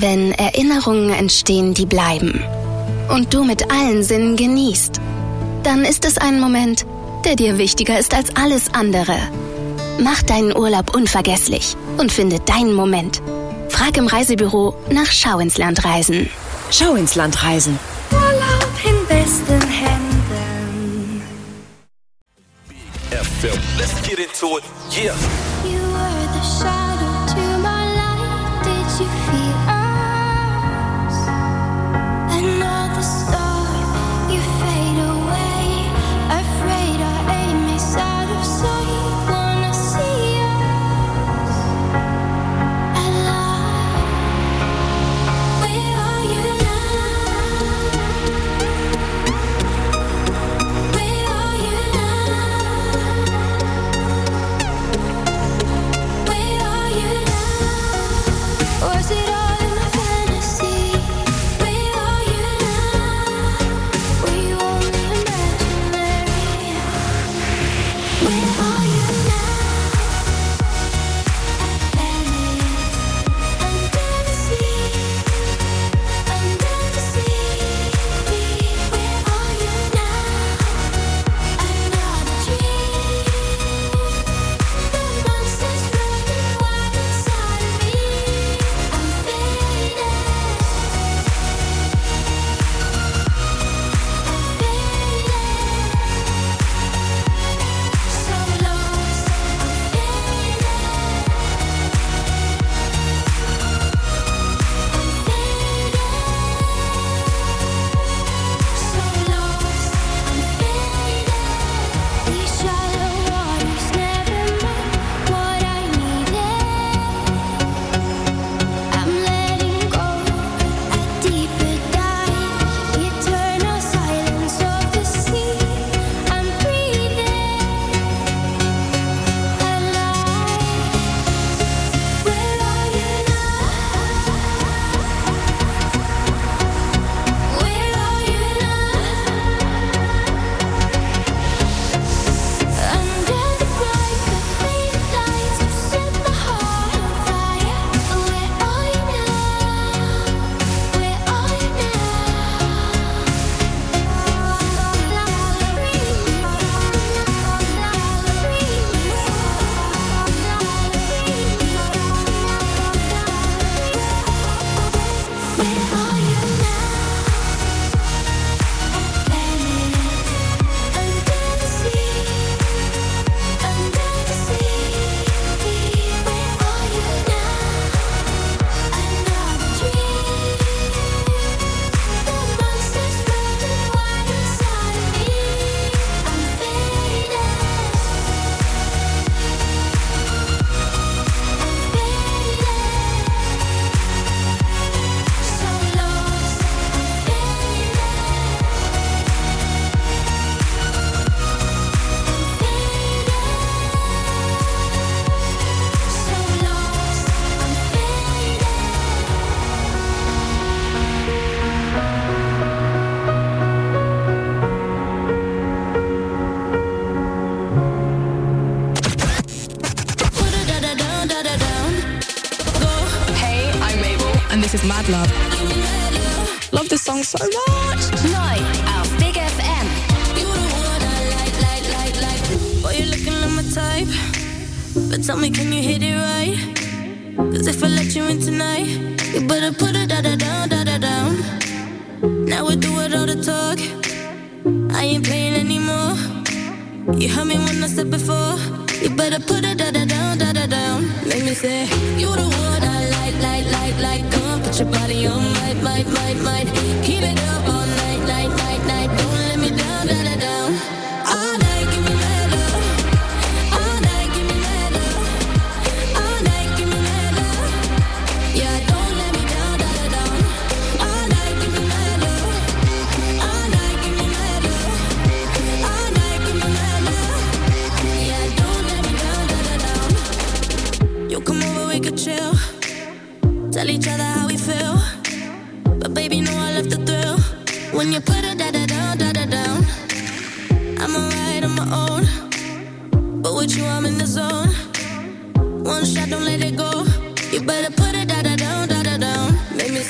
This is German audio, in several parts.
Wenn Erinnerungen entstehen, die bleiben und du mit allen Sinnen genießt, dann ist es ein Moment, der dir wichtiger ist als alles andere. Mach deinen Urlaub unvergesslich und finde deinen Moment. Frag im Reisebüro nach Schau ins Land reisen. Schau ins Land reisen. Urlaub in besten Händen. FM, let's get into it, yeah. You were the shadow to my light. Did you feel us? Another star, you fade away. Afraid our aim is out of sight. Wanna see us alive. Where are you now? Where are you now? Where are you now? Was it all in my fantasy? Where are you now? Were you only imaginary? Where are you now? Under the sea, under the sea. Where are you now? Another dream. The monsters running wild inside of me. I'm faded. So lost, I'm faded. So lost, I'm faded. These shallow waters never meant what I needed. I'm letting go a deeper dive. Eternal silence of the sea. I'm breathing alive. Where are you now? Where are you now? Under the bright green lights, you set my heart on fire. Where are you now? Where are you Hey, I'm Mabel, and this is Mad Love. Love this song so much. Neu auf Big FM. You the one I like. Boy, you're looking like my type. But tell me, can you hit it right? 'Cause if I let you in tonight, you better put it down. Now we do it all the talk. I ain't playing anymore. You heard me when I said before. You better put it down. Make me say, you the one I like. Come put your body on might. Keep it up all night. Don't let me down. All night, give me mad love. All night, give me mad love. All night, give me mad love. Yeah, don't let me down. All night, give me mad love. All night, give me mad love. All night, give me mad love. Yeah, don't let me down. You come over, we could chill. Tell each other how we feel. But baby, know I love the thrill. When you put it down. I'm alright on my own. But with you, I'm in the zone. One shot, don't let it go. You better put it down. Make me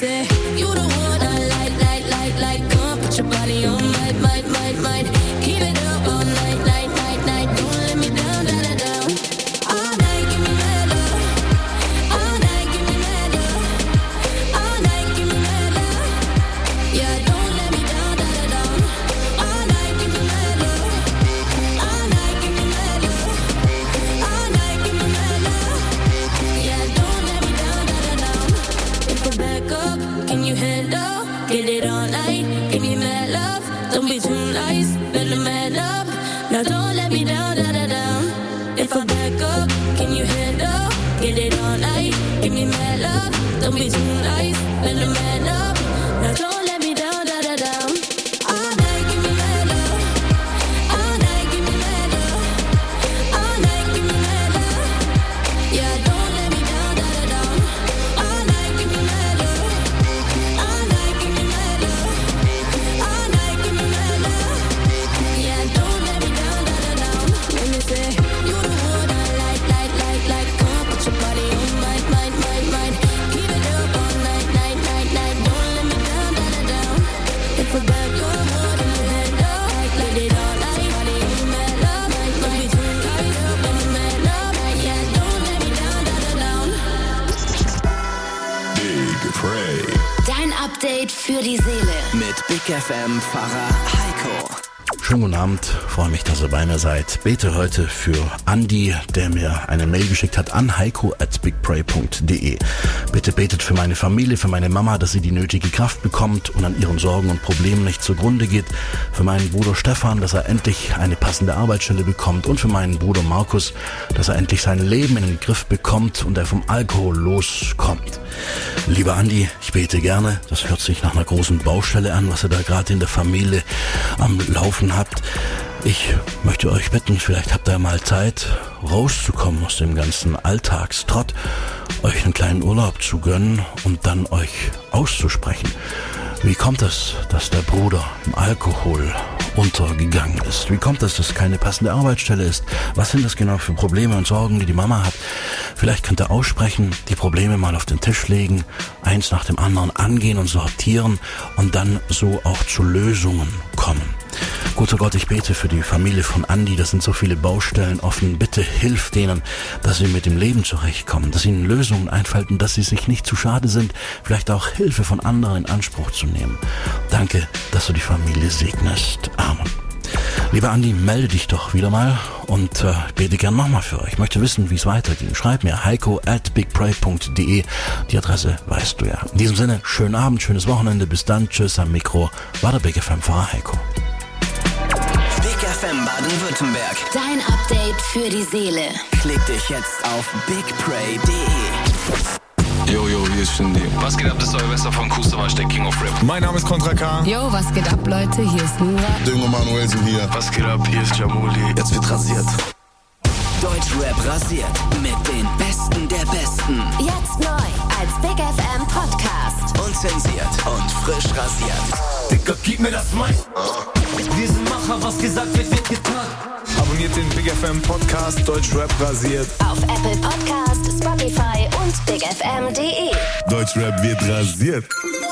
head up, get it all night. Give me mad love, don't be too nice. Let the man up, now don't let me down, down, down, down. If I back up, can you head up, get it all night. Give me mad love, don't be too nice. Let the man up, now don't let me down, down, down, down. All night, give me mad love. All night, give me mad love. All night, give me mad love. Yeah, don't let me down, down, down, down. All night, give me mad love. All night, give me mad love. All night, give me mad love. Yeah, don't let me down, down, down, down. Let me say, you the one I like. Come on, put your body on mine. Keep it up all night. Don't let me down, down, down, down. If I back up, hold in your head up. Let it all night. Body on mad love. Don't be too nice. Let me mad love. Yeah, don't let me down, down, down, down. Big Pray. Dein Update für die Seele. Mit Big FM Pfarrer Heiko. Schönen guten Abend, freue mich, dass ihr bei mir seid. Bete heute für Andi, der mir eine Mail geschickt hat an heiko@bigpray.de. Bitte betet für meine Familie, für meine Mama, dass sie die nötige Kraft bekommt und an ihren Sorgen und Problemen nicht zugrunde geht. Für meinen Bruder Stefan, dass er endlich eine passende Arbeitsstelle bekommt. Und für meinen Bruder Markus, dass er endlich sein Leben in den Griff bekommt und er vom Alkohol loskommt. Lieber Andi, ich bete gerne. Das hört sich nach einer großen Baustelle an, was ihr da gerade in der Familie am Laufen habt. Ich möchte euch bitten, vielleicht habt ihr mal Zeit, rauszukommen aus dem ganzen Alltagstrott, euch einen kleinen Urlaub zu gönnen und dann euch auszusprechen. Wie kommt es, dass der Bruder im Alkohol untergegangen ist? Wie kommt es, dass es keine passende Arbeitsstelle ist? Was sind das genau für Probleme und Sorgen, die die Mama hat? Vielleicht könnt ihr aussprechen, die Probleme mal auf den Tisch legen, eins nach dem anderen angehen und sortieren und dann so auch zu Lösungen kommen. Guter Gott, ich bete für die Familie von Andi, da sind so viele Baustellen offen. Bitte hilf denen, dass sie mit dem Leben zurechtkommen, dass ihnen Lösungen einfallen, dass sie sich nicht zu schade sind, vielleicht auch Hilfe von anderen in Anspruch zu nehmen. Danke, dass du die Familie segnest. Amen. Lieber Andi, melde dich doch wieder mal und bete gern nochmal für euch. Ich möchte wissen, wie es weitergeht. Schreib mir heiko@bigpray.de. Die Adresse weißt du ja. In diesem Sinne, schönen Abend, schönes Wochenende. Bis dann. Tschüss am Mikro. War der Big FM Pfarrer Heiko. Big FM Baden-Württemberg. Dein Update für die Seele. Klick dich jetzt auf bigpray.de. Yo, hier ist Shindy. Was geht ab, das ist euer Bester von Kusterwasch, der King of Rap. Mein Name ist Contra K. Yo, was geht ab, Leute? Hier ist Nura. Düngo Manuelsen hier. Was geht ab, hier ist Jamuli. Jetzt wird rasiert. Deutschrap rasiert. Mit den Besten der Besten. Jetzt neu als Big FM Podcast. Unzensiert und frisch rasiert. Dicker, gib mir das Mic. Wir sind Macher, was gesagt wird, wird getan. Abonniert den Big FM Podcast Deutschrap rasiert. Auf Apple Podcast, Spotify und bigfm.de. Deutschrap wird rasiert.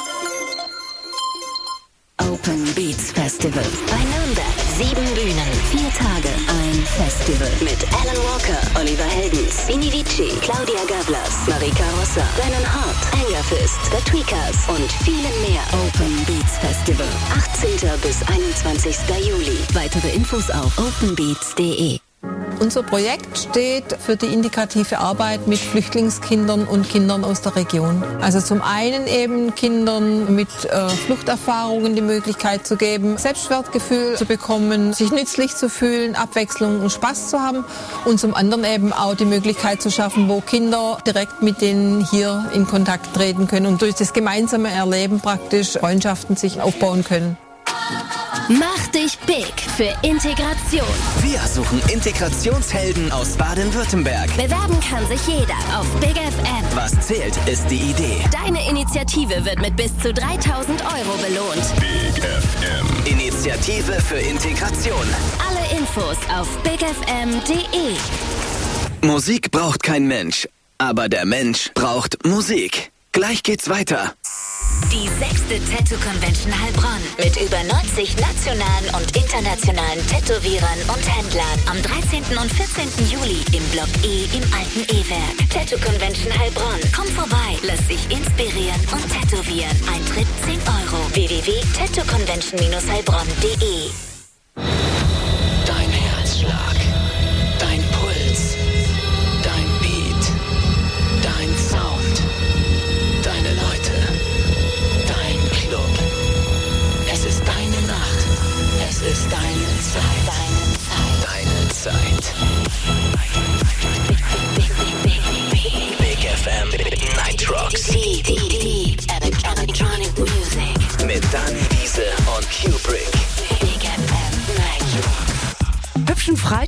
Open Beats Festival. Bei Nürnberg. 7 Bühnen, 4 Tage, ein Festival. Mit Alan Walker, Oliver Heldens, Vini Vici, Claudia Gavlas, Marika Rossa, Brennan Hart, Angerfist, The Tweakers und vielen mehr. Open Beats Festival. 18. bis 21. Juli. Weitere Infos auf openbeats.de. Unser Projekt steht für die indikative Arbeit mit Flüchtlingskindern und Kindern aus der Region. Also zum einen eben Kindern mit Fluchterfahrungen die Möglichkeit zu geben, Selbstwertgefühl zu bekommen, sich nützlich zu fühlen, Abwechslung und Spaß zu haben. Und zum anderen eben auch die Möglichkeit zu schaffen, wo Kinder direkt mit denen hier in Kontakt treten können und durch das gemeinsame Erleben praktisch Freundschaften sich aufbauen können. Mach dich big für Integration. Wir suchen Integrationshelden aus Baden-Württemberg. Bewerben kann sich jeder auf Big FM. Was zählt, ist die Idee. Deine Initiative wird mit bis zu 3.000 € belohnt. Big FM. Initiative für Integration. Alle Infos auf bigfm.de. Musik braucht kein Mensch, aber der Mensch braucht Musik. Gleich geht's weiter. Die 6. Tattoo-Convention Heilbronn mit über 90 nationalen und internationalen Tätowierern und Händlern am 13. und 14. Juli im Block E im Alten E-Werk. Tattoo-Convention Heilbronn. Komm vorbei, lass dich inspirieren und tätowieren. Eintritt 10 €. www.tattooconvention-heilbronn.de. Dein Herzschlag, dein Puls, dein Beat, dein Sound, deine Leute, dein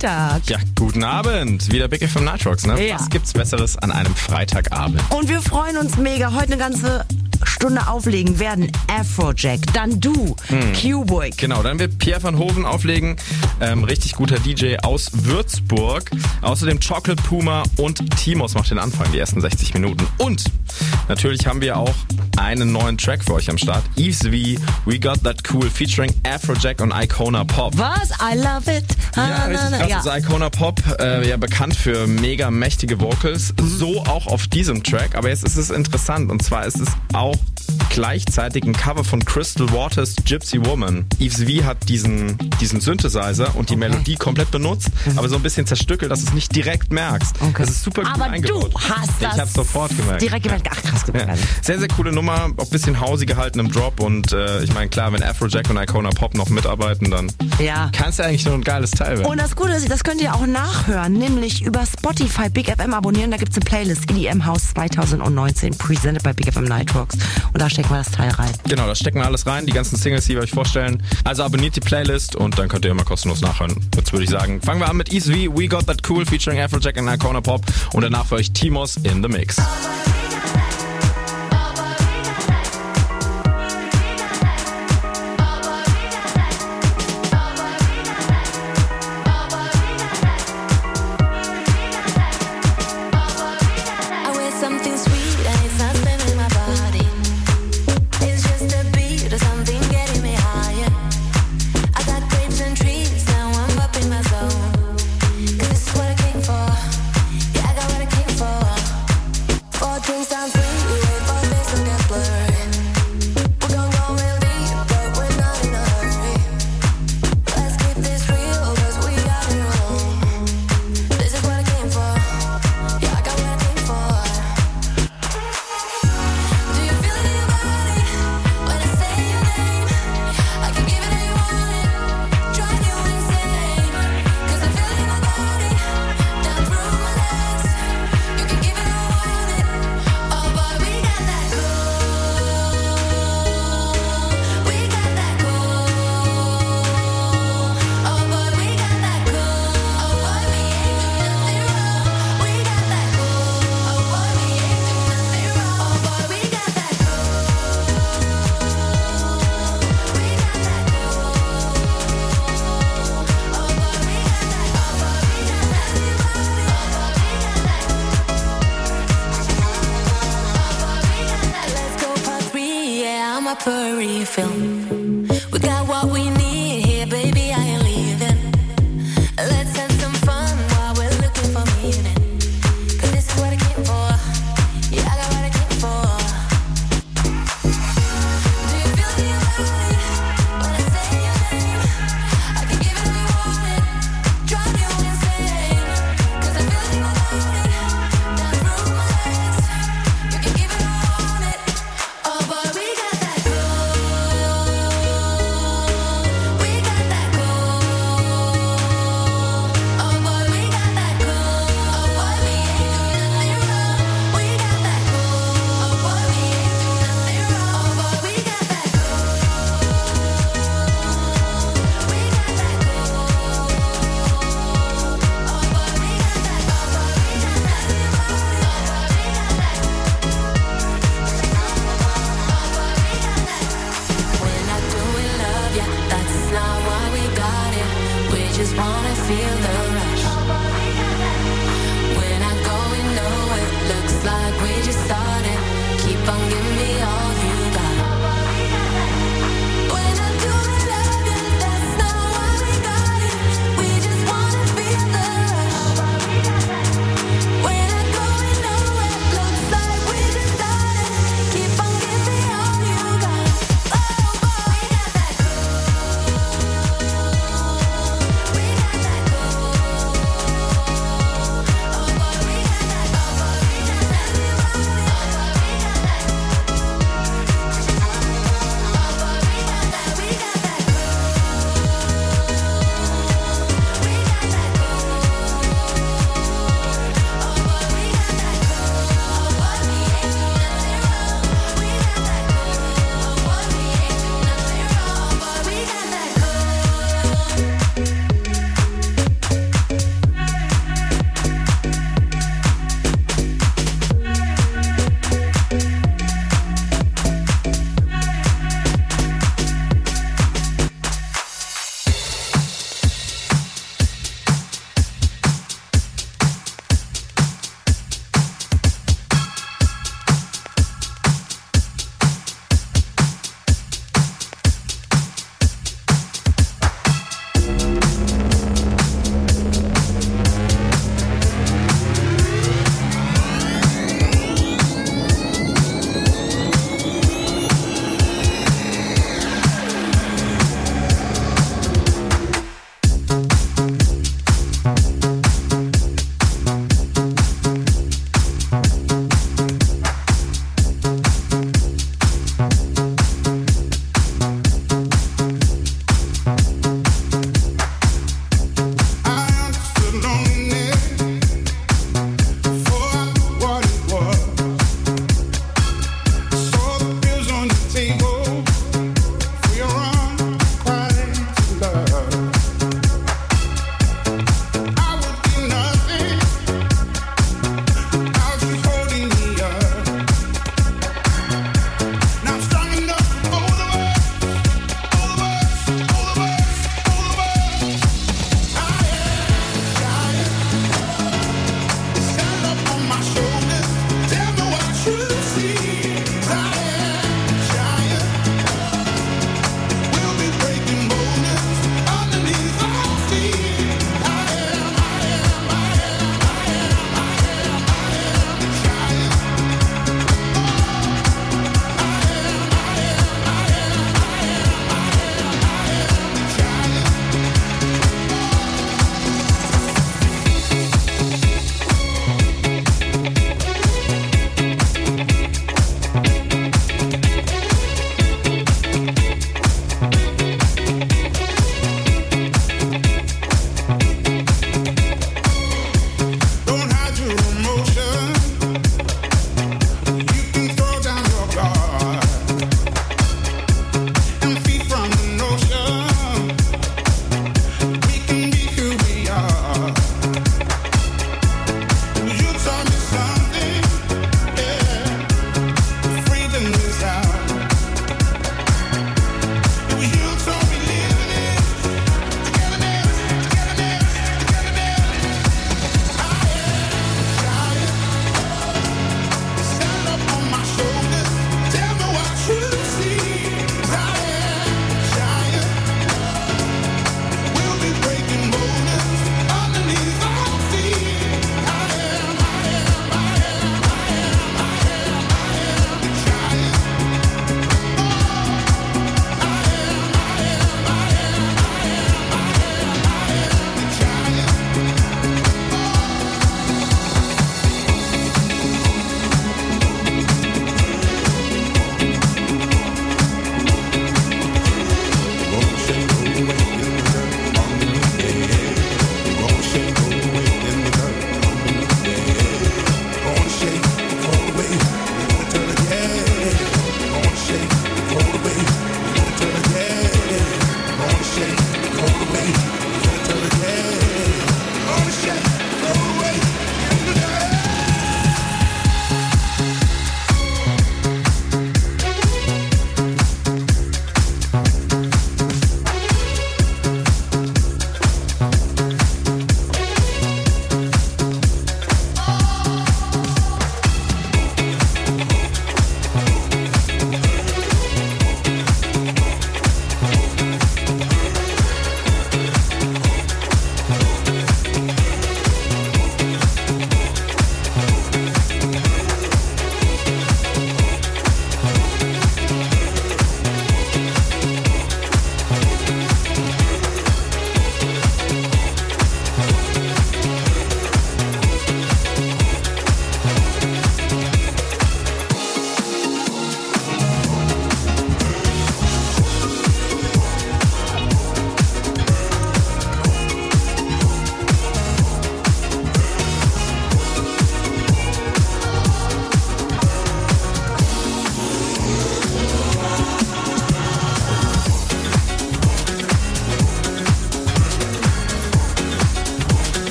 Freitag. Ja, guten Abend. Wieder Big FM Nightrocks, ne? Ja. Was gibt's Besseres an einem Freitagabend? Und wir freuen uns mega. Heute eine ganze Stunde auflegen werden Afrojack, dann du, Cubic. Genau, dann wird Pierre van Hoven auflegen, richtig guter DJ aus Würzburg. Außerdem Chocolate Puma und Timos macht den Anfang, die ersten 60 Minuten. Und natürlich haben wir auch einen neuen Track für euch am Start. Yves V, We Got That Cool, featuring Afrojack und Icona Pop. Was? I love it. Ja, richtig krass. Also Icona Pop, ja bekannt für mega mächtige Vocals. So auch auf diesem Track. Aber jetzt ist es interessant. Und zwar ist es auch gleichzeitig ein Cover von Crystal Waters Gypsy Woman. Yves V hat diesen Synthesizer und die Melodie komplett benutzt, aber so ein bisschen zerstückelt, dass du es nicht direkt merkst. Das ist super gut eingebaut. Du hast das ich hab's sofort gemerkt. Direkt gemerkt. Ach krass, gut. Ja. Sehr, sehr coole Nummer, auch ein bisschen Hausi gehalten im Drop und ich meine, klar, wenn Afrojack und Icona Pop noch mitarbeiten, dann kann es ja eigentlich nur ein geiles Teil werden. Und das Gute ist, das könnt ihr auch nachhören, nämlich über Spotify Big FM abonnieren, da gibt's eine Playlist EDM House 2019, presented by Big FM Nightrocks und da stecken wir das Teil rein. Genau, da stecken wir alles rein, die ganzen Singles, die wir euch vorstellen. Also abonniert die Playlist und dann könnt ihr immer kostenlos nachhören. Jetzt würde ich sagen, fangen wir an mit Yves V, We Got That Cool, featuring Afrojack und Icona Pop und danach für euch Timos in the Mix.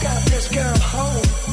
got this girl home.